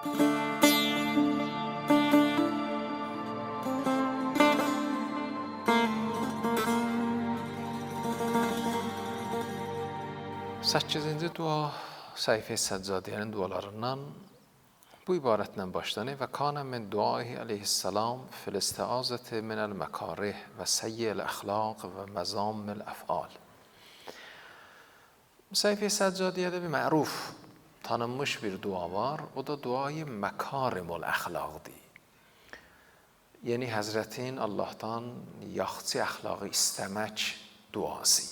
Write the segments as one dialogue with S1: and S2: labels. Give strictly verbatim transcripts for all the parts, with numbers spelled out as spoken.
S1: səkkizinci dua Səhifə Səccadiyənin dualarından bu ibarətlə başlanır və kana min duaihi aleyhissalam fil istiazati minəl məkarih və səyyil əxlaq və məzamil əfal. Səhifə Səccadiyədə bir məruf, tanınmış bir dua var. O da duayı məkarimul əxlaqdır. Yəni Həzrətin Allahdan yaxşı əxlaqı istəmək duası.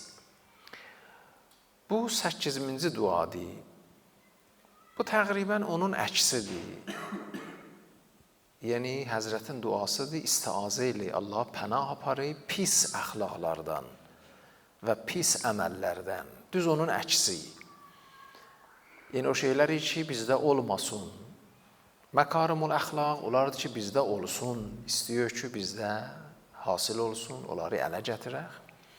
S1: Bu səkkizinci duadır. Bu təqribən onun əksidir. Yəni Həzrətin duasıdır, istiazə ilə Allah pənah aparıb pis əxlaqlardan və pis əməllərdən. Düz onun əksi. Yəni o şeylər ki bizdə olmasın. Məkarimul əxlaq onlardır ki bizdə olsun. İstəyir ki bizdə hasil olsun, onları ələ gətirək.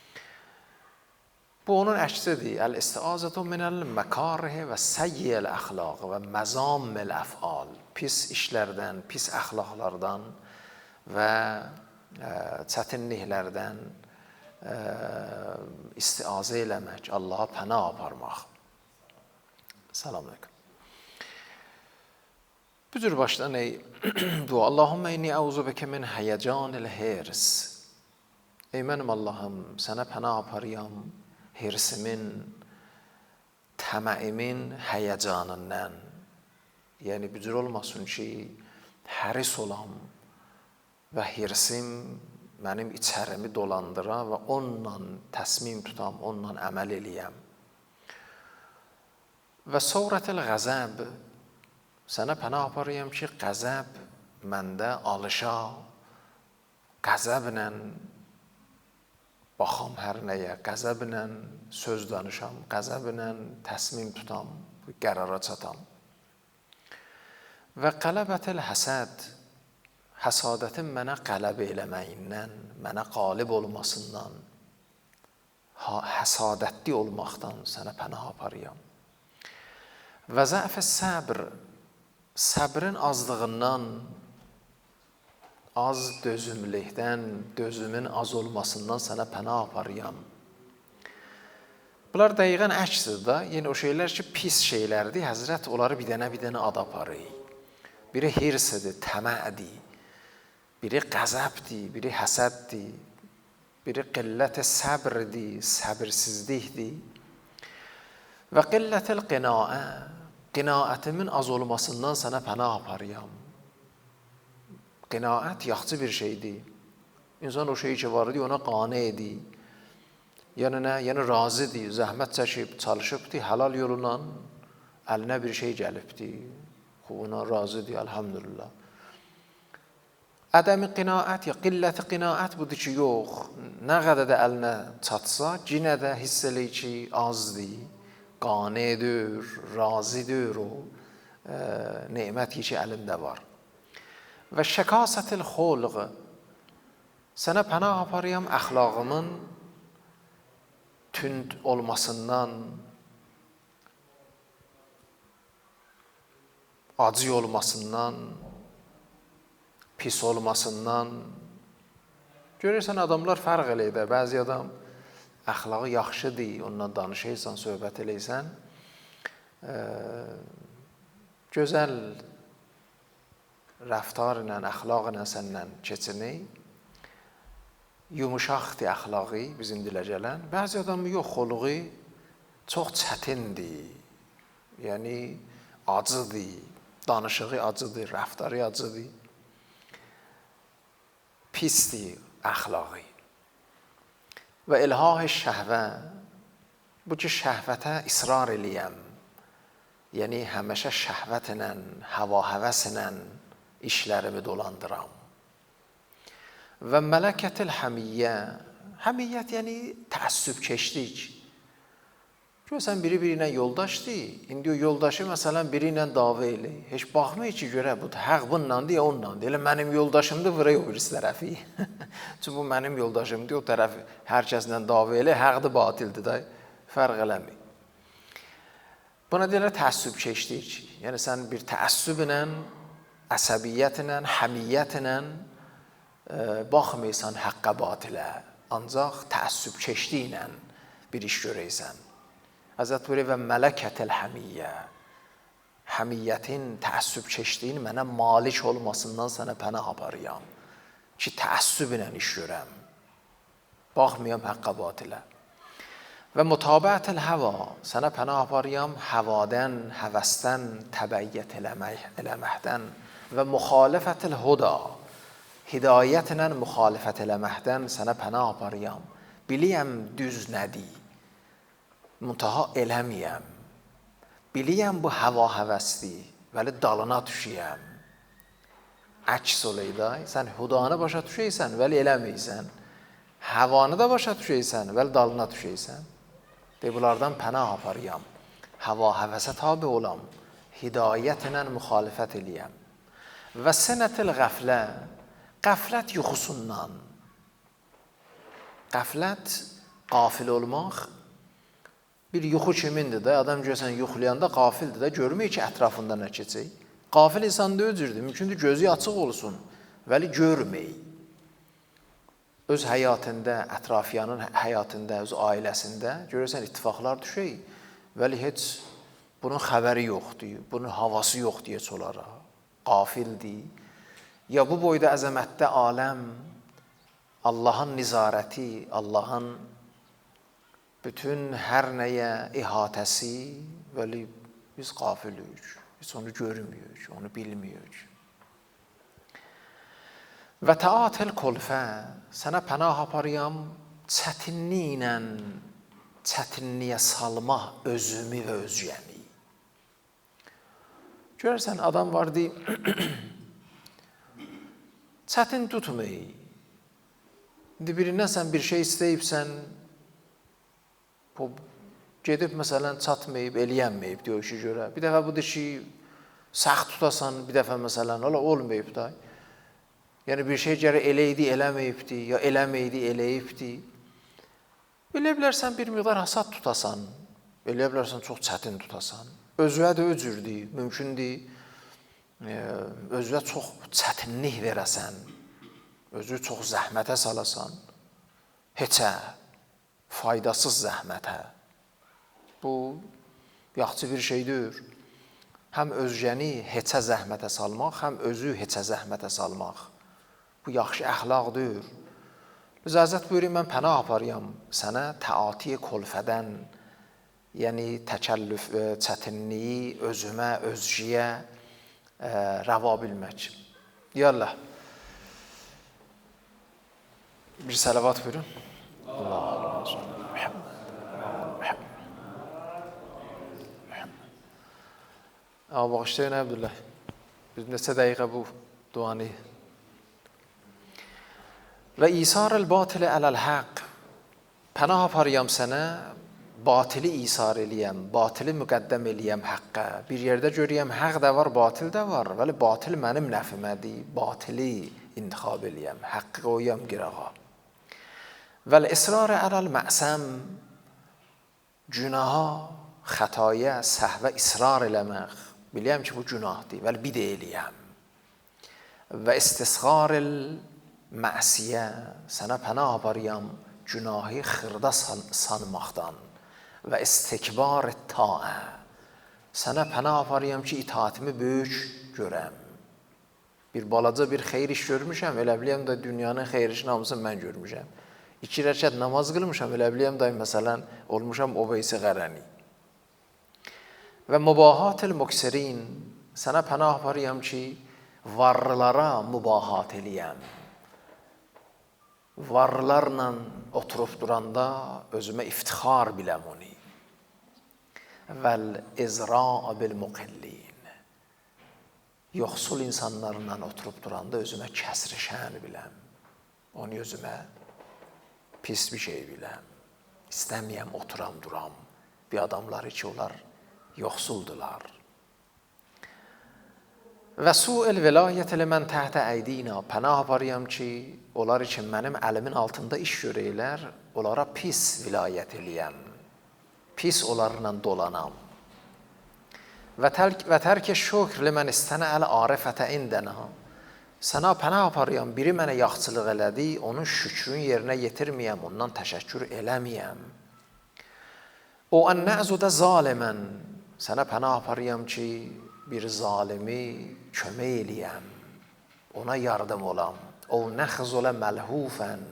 S1: Bu onun əksidir. Əl-istiazatu minəl məkarih və səyyil əxlaq və məzamil əfal. Pis işlərdən, pis əxlaqlardan və çətinliklərdən istiazə eləmək, Allaha pənah aparmaq. Salam aleyküm. Bu cür başlanır dua. Allahümmə inni əuzu bikə min həyəcanil hirs. Ey mənim Allahım, sənə pənah aparıyam hirsimin, təməimin həyəcanından. Yəni bu cür olmasın ki, həris olam və hirsim mənim içərimi dolandıra və onunla təsmim tutam, onunla əməl eləyəm. Və sovrətil qəzəb, sənə pənah aparıyam ki, qəzəb məndə alışa, qəzəblə baxam hər nəyə, qəzəblə söz danışam, qəzəblə təsmim tutam, qərara çatam. Və qələbətil həsəd, həsadətin mənə qələb eləməyindən, mənə qalib olmasından, həsadətli olmaqdan sənə pənah aparıyam. Və zəf-i səbr, səbrin azlığından, az dözümlükdən, dözümün az olmasından sənə pənah aparıyam. Bunlar dəqiqən əksdir da. Yəni o şeylər ki, pis şeylərdir. Həzrət onları bir dənə bir dənə ad aparır. Biri hirsidir, təmədir. Biri qəzəbdir, biri həsəddir. Biri qillət-i səbrdir, səbirsizlikdir. Və qillət-il qinaə, qinaətimin az olmasından sənə pənah aparıyam. Qinaət yaxşı bir şeydir. İnsan o şeyi ki var idi, ona qane edir. Yəni nə? Yəni razıdır, zəhmət çəkib, çalışıbdır, halal yolla əlinə bir şey gəlibdir. Ona razıdır, elhamdülillah. Ədəmi qinaət, ya qilləti qinaət budur ki, yox. Nə qədər də əlinə çatsa, yenə də hiss eləyir ki, azdır, qanedir, razıdır o e, nemət ki, əlində var. Və şəkasətil xolq, sənə pənah aparıyam əxlaqımın tünd olmasından, acı olmasından, pis olmasından. Görürsən, adamlar fərq eləyir. Bəzi adam əxlağı yaxşıdır, onunla danışırsan, söhbət eləyirsən, e, gözəl rəftar ilə, əxlaq ilə səndən keçinir. Yumuşaqdır əxlaqı, bizim dilə gələn. Bəzi adamın yox, xoluğu çox çətindir. Yəni, acıdır, danışığı acıdır, rəftarı acıdır. Pisdir əxlaqı. Və ilhah-ı şəhvə, bu ki, şəhvətə israr eləyəm. Yəni, həməşə şəhvətlə, həva-həvəslə işlərimi dolandıram. Və mələkətil həmiyyə, həmiyyət yəni təəssübkeşlik. Görürsən, biri biri ilə yoldaşdır, indi o yoldaşı məsələn biri ilə dava eləyir. Heç baxmıyor ki, görə bu həq bundandır ya ondandır. Elə mənim yoldaşımdır, vıraya o birisi tərəfi. Çünki bu mənim yoldaşımdır, o tərəf hər kəslə dava eləyir, həqdir, batildir da, fərq eləmir. Buna deyirlər təəssüb keçdik. Yəni sən bir təəssüblə, əsəbiyyətlə, həmiyyətlə e, baxmıysan həqqə batilə. Ancaq təəssüb keçdiyinlə bir iş görəysən. Həzrət buyuruyor və mələkətəl həmiyyə. Həmiyyətin təəssüb keçdiyin mənə malik olmasından sənə pənah aparıyam. Ki təəssüblə iş görəm. Baxmayam həqqə batilə. Və mutabətəl həva, sənə pənah aparıyam həvadən, həvəsdən, təbəyyət eləmək, eləməkdən və müxalifətəl huda, hidayətlə müxalifət eləməkdən sənə pənah aparıyam. Biliyəm düz nədir, muntaha eləməyəm. Biliyəm bu həva həvəsdir, vəli dalına düşəyəm. Əks oleyday, sən hudanı başa düşəysən, vəli eləməysən. Həvanı da başa düşəysən, vəli dalına düşəysən. De bunlardan pənah aparıyam. Həva həvəsə tabi olam. Hidayətlə müxalifət eləyəm. Və sənətil qəflə, qəflət yuxusundan. Qəflət, qafil olmaq, bir yuxu kimindir də, adam görsən yuxulayanda qafildir də, görməyək ki, ətrafında nə keçək. Qafil insan da öcürdür, mümkündür gözü açıq olsun, vəli görməyək. Öz həyatında, ətrafiyanın həyatında, öz ailəsində görürsən ittifaqlar düşək, vəli heç bunun xəbəri yoxdur, bunun havası yoxdur heç olaraq, qafildir. Ya bu boyda əzəmətdə aləm, Allahın nizarəti, Allahın bütün hər nəyə ihatəsi, vəli biz qafilik, heç onu görmüyük, onu bilmiyik. Və təatil kolfə, sənə pənah aparıyam çətinliklə, çətinliyə salma özümü və özgəni. Görərsən, adam var deyim, çətin tutmayı. İndi birindən sən bir şey istəyibsən, gedib məsələn çatmayıb, eləyənməyib deyə o işi görə. Bir dəfə bu işi səxt tutasan, bir dəfə məsələn, ola olmayıb da. Yəni bir şey gərək eləydi, eləməyibdi, ya eləməydi, eləyibdi. Elə bilərsən bir miqdar hasad tutasan, elə bilərsən çox çətin tutasan. Özüə də öcürdür, mümkündür, özüə çox çətinlik verəsən, özü çox zəhmətə salasan, heçə, faydasız zəhmətə. Bu, yaxçı bir şeydir. Həm özgəni heçə zəhmətə salmaq, həm özü heçə zəhmətə salmaq. Bu yaxşı əxlaqdır. Həzrət buyurur, mən pənah aparıyam sənə təati kolfədən, yəni təkəllüf, çətinliyi özümə, özgüyə rəva bilmək. Yallah. Bir salavat buyurun. Allah Allah. Bağışlayın Abdullah. Biz neçə dəqiqə bu duanı. Və isar-ül batili ələl haqq. Pənah aparıyam sənə, batili isar eləyəm, batili müqəddəm eləyəm haqqə. Bir yerdə görəyəm, haqq da var, batil də var. Vəli batil mənim nəfimədir, batili intixab eləyəm, haqqı qoyam qırağa. Vəl israr ələl məsəm, günaha, xətaya, səhvə israr eləmək. Biləyəm ki, bu günahdır, vəli bir də eləyəm. Və istisğar-ül məsiyə, sənə pənah aparıyam günahı xırda sanmaqdan və istikbar taə, sənə pənah aparıyam ki, itaatimi böyük görəm. Bir balaca bir xeyir iş görmüşəm, elə biləyəm də dünyanın xeyir işini hamısını mən görmüşəm. İki rəkət namaz qılmışam, elə biləyəm də məsələn olmuşam Oveysi Qərəni. Və mübahat-ül muksirin, sənə pənah aparıyam ki, varlılara mübahat eləyəm. Varlarla oturub duranda özümə iftixar biləm onu. Vəl izra' bil muqillin. Yoxsul insanlarla oturub duranda özümə kəsri şən biləm. Onu özümə pis bir şey biləm. İstəməyəm oturam duram bir adamları ki, onlar yoxsuldular. Və su'el vilayət ilə mən təhtə əydina, pənah aparıyam ki, onlar için mənim əlimin altında iş görəylər, onlara pis vilayət eləyəm, pis onlarla dolanam. və tərk, və tərk şükr limən istənə əl arifətə indənə. Sənə pənah aparıyam, biri mənə yaxçılıq elədi, onun şükrün yerinə yetirməyəm, ondan təşəkkür eləməyəm. O ən nəzudə zalimən, sənə pənah aparıyam ki, bir zalimi kömək eləyəm, ona yardım olam. O nəxzulə məlhufən,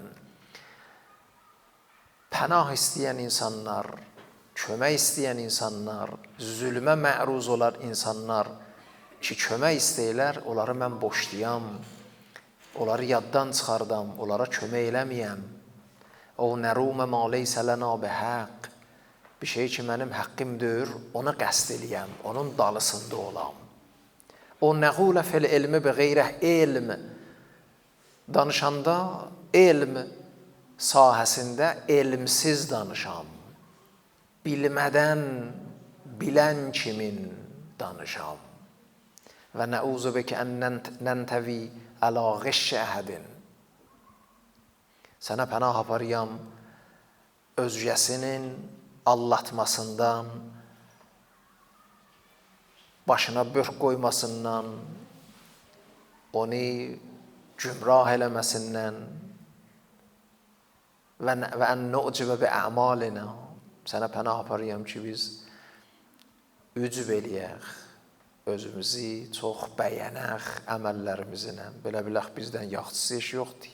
S1: pənah istəyən insanlar, kömək istəyən insanlar, zülmə məruz olan insanlar ki, kömək istəyirlər, onları mən boşlayam, onları yaddan çıxardam, onlara kömək eləməyəm. O nərumə ma leysə lənə bihəq, bir şey ki, mənim haqqımdır, ona qəsd eləyəm, onun dalısında olam. O nəqulə fil ilmi bi qeyrə ilm, danışanda elm sahəsində elmsiz danışam. Bilmədən bilən kimin danışam. Və nəuzu bikə ən nəntəvi əla ğişşə əhədin. Sənə pənah aparıyam özgəsinin allatmasından, başına börk qoymasından, onu cümrah eləməsindən və ən nu'cibə bi əmalinə. Sənə pənah aparıyam ki, biz ücb eləyək, özümüzü çox bəyənək əməllərimizlə. Belə bilək, bizdən yaxçısı iş yoxdur.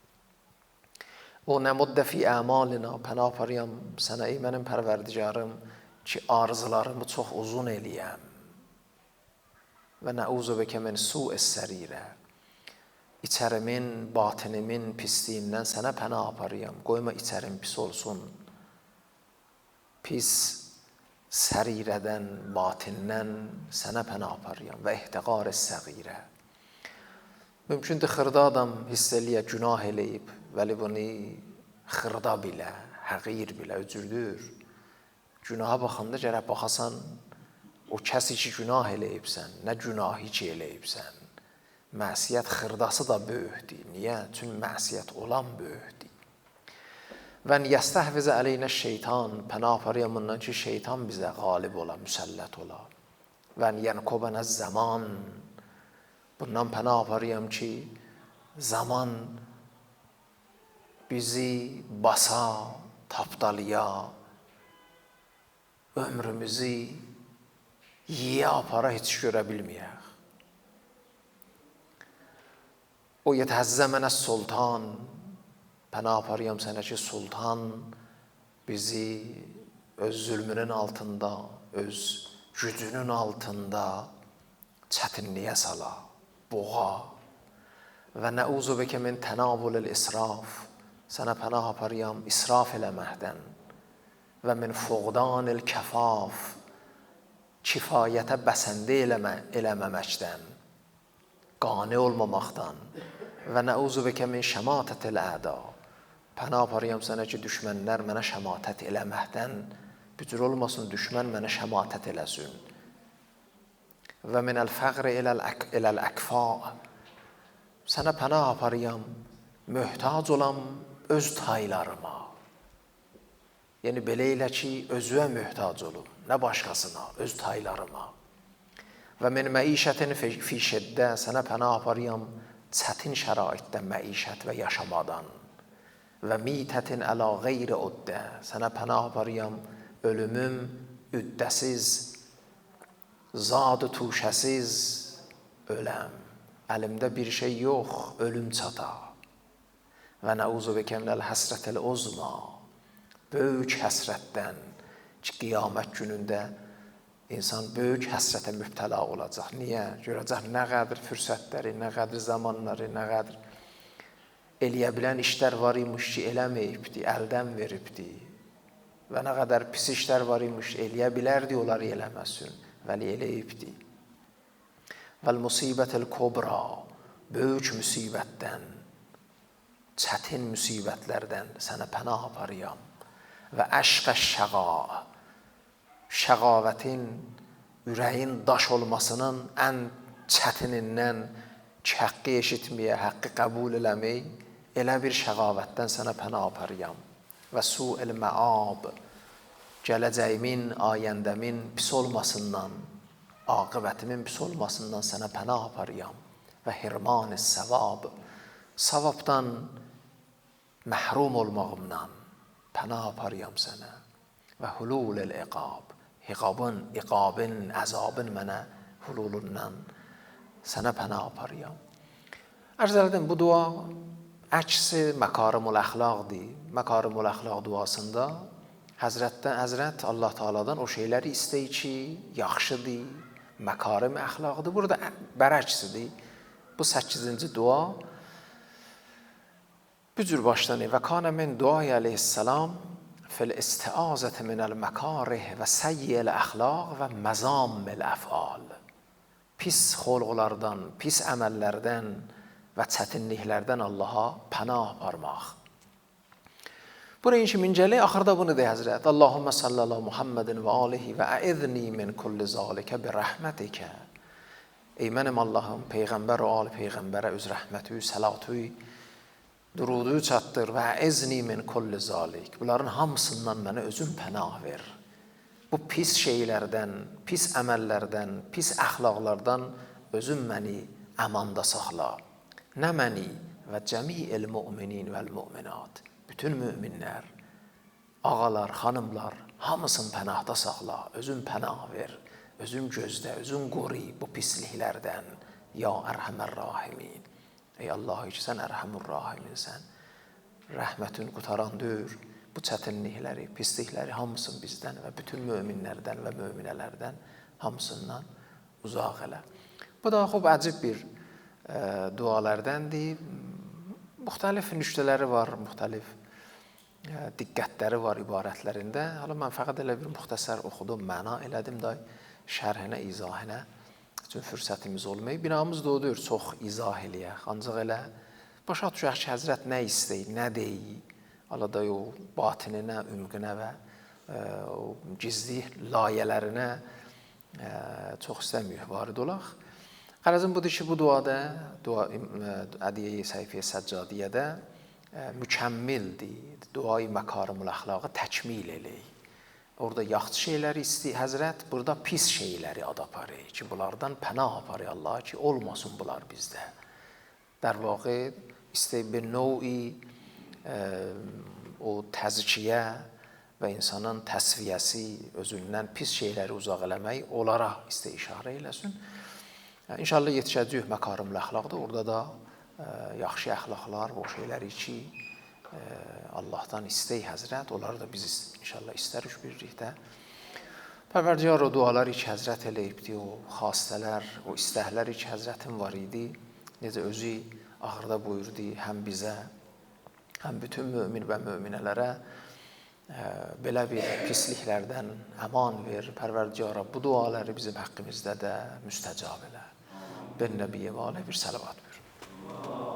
S1: O nəmuddə fi əmalinə, pənah aparıyam sənə, ey mənim pərverdigarım, ki, arzularımı çox uzun eləyəm. Və nəuzu bikə min su'is sərirə, içərimin, batinimin pisliyindən sənə pənah aparıyam. Qoyma içərim pis olsun. Pis sərirədən, batindən sənə pənah aparıyam və ehtiqar-ı səğirə. Mümkündür xırda adam hiss eləyə, günah eləyib, vəli bunu xırda bilə, həqir bilə, öcürdür. Günaha baxanda gərək baxasan, o kəsi ki, günah eləyibsən, nə günahı ki eləyibsən. Məsiyyət xırdası da böyükdür. Niyə? Çünki məsiyyət olan böyükdür. Və yəstəhvizə əleynə şeytan, pənah aparıyam bundan ki, şeytan bizə qalib ola, müsəllət ola. Və yənkobənə zaman, bundan pənah aparıyam ki, zaman bizi basa, tapdalaya, ömrümüzü yiyə apara heç görə bilməyək. O yetəhəzzə mənə sultan, pənah aparıyam sənə ki, sultan bizi öz zülmünün altında, öz gücünün altında çətinliyə sala, boğa. Və nəuzu bikə min tənavulil israf, sənə pənah aparıyam israf eləməkdən. Və min fuqdanil kəfaf, kifayətə bəsəndə eləməməkdən, qane olmamaqdan. Və nəuzu bikə min şəmatətil əda, pənah aparıyam sənə ki, düşmənlər mənə şəmatət eləməkdən, bücür olmasın, düşmən mənə şəmatət eləsin. Və minəl fəqri iləl əkfa, sənə pənah aparıyam, möhtac olam öz taylarıma. Yəni, belə elə ki, özüə möhtac olum, nə başqasına, öz taylarıma. Və min məişətin fi şiddə, sənə pənah aparıyam çətin şəraitdə məişət və yaşamadan. Və mitətin əla qeyri uddə, sənə pənah aparıyam ölümüm üddəsiz, zad-ı tuşəsiz öləm. Əlimdə bir şey yox, ölüm çata. Və nəuzu bikə minəl həsrətil uzma, böyük həsrətdən ki, qiyamət günündə insan böyük həsrətə mübtəla olacaq. Niyə? Görəcək nə qədər fürsətləri, nə qədər zamanları, nə qədər eləyə bilən işlər var imiş ki, eləməyibdi, əldən veribdi. Və nə qədər pis işlər var imiş, eləyə bilərdi, onları eləməsin, vəli eləyibdi. Vəl-musibətil kubra, böyük müsibətdən, çətin müsibətlərdən sənə pənah aparıyam. Və əşqə şəqa, şəqavətin, ürəyin daş olmasının ən çətinindən ki, haqqı eşitməyə, haqqı qəbul eləmək, elə bir şəqavətdən sənə pənah aparıyam. Və su'il məab, gələcəyimin, ayəndəmin pis olmasından, Akıbetimin pis olmasından sana pənah aparıyam və hirman-ı savab, savabdan məhrum olmağımdan pənah aparıyam sənə və hulul-el iqab, iqabın, iqabın, əzabın mənə hululundan sənə pənah aparıyam. Ərz elədim, bu dua əksi məkarimul əxlaqdır. Məkarimul əxlaq duasında Həzrətdən, Həzrət Allah Teala'dan o şeyləri istəyir ki, yaxşıdır, məkarim əxlaqdır. Burada bərəksidir. Bu səkkizinci dua bu cür başlanır. Və kanə min duayı əleyhissalam fil istiazəti minəl məkarih və səyyəl əxlaq və məzammil əfal. Pis xolqlardan, pis əməllərdən və çətinliklərdən Allaha pənah aparmaq. Buraya ki mincəli, axırda bunu deyir Həzrət. Allahümmə sallallahu Muhammedin və alihi və əidni min kulli zalikə bi rəhmətikə. Ey mənim Allahım, Peyğəmbər və ali Peyğəmbərə öz rəhməti, səlatu, durudu çatdır və əizni min kulli zalik. Bunların hamısından mənə özün pənah ver. Bu pis şeylərdən, pis əməllərdən, pis əxlaqlardan özün məni əmanda saxla. Nə məni və cəmi'il müminin vəl müminat. Bütün müminlər, ağalar, xanımlar, hamısını pənahda saxla, özün pənah ver, özün gözlə, özün qoru bu pisliklərdən. Ya ərhəmər rahimin. Ey Allah, ki sən ərhəmur rahiminsən. Rəhmətin qutaran deyir, bu çətinlikləri, pislikləri hamısını bizdən və bütün möminlərdən və möminələrdən hamısından uzaq elə. Bu da xub əcib bir e, dualərdəndir. Müxtəlif nüştələri var, müxtəlif diqqətləri var ibarətlərində. Hala mən fəqət elə bir müxtəsər oxudum, məna elədim da şərhinə, izahinə üçün fürsətimiz olmayıb. Binamız da odur, çox izah eləyək. Ancaq elə başa düşək ki, Həzrət nə istəyir, nə deyir. Hala da o batininə, ümqünə və e, o gizli layələrinə e, çox istəmiyik varid olaq. Qərəzim budur ki, bu duada, dua, Ədiyə-i Səhifə-i Səccadiyyədə mükəmmildir. Duayı məkarimul əxlağı təkmil eləyik. Orada yaxşı şeyləri istəyir Həzrət, burada pis şeyləri ad aparır ki, bunlardan pənah aparır Allah ki, olmasın bunlar bizdə. Dər vaqe istəyir bir növi e, o təzkiyə və insanın təsviyəsi, özündən pis şeyləri uzaq eləmək, onlara istəyir işarə eləsin. İnşallah yetişəcəyik məkarimul əxlaqda, orada da e, yaxşı əxlaqlar, o şeyləri ki, e, Allahdan istəyik Həzrət, onları da biz inşallah istərik birlikdə. Pərverdigar o duaları ki, Həzrət eləyibdi, o xastələr, o istəkləri ki, Həzrətin var idi, necə özü axırda buyurdu, həm bizə, həm bütün mömin və möminələrə e, belə bir pisliklərdən əman ver. Pərverdigara bu duaları bizim haqqımızda da müstəcab elə. Ben Nəbiyyə və aleyh bir salavat buyur.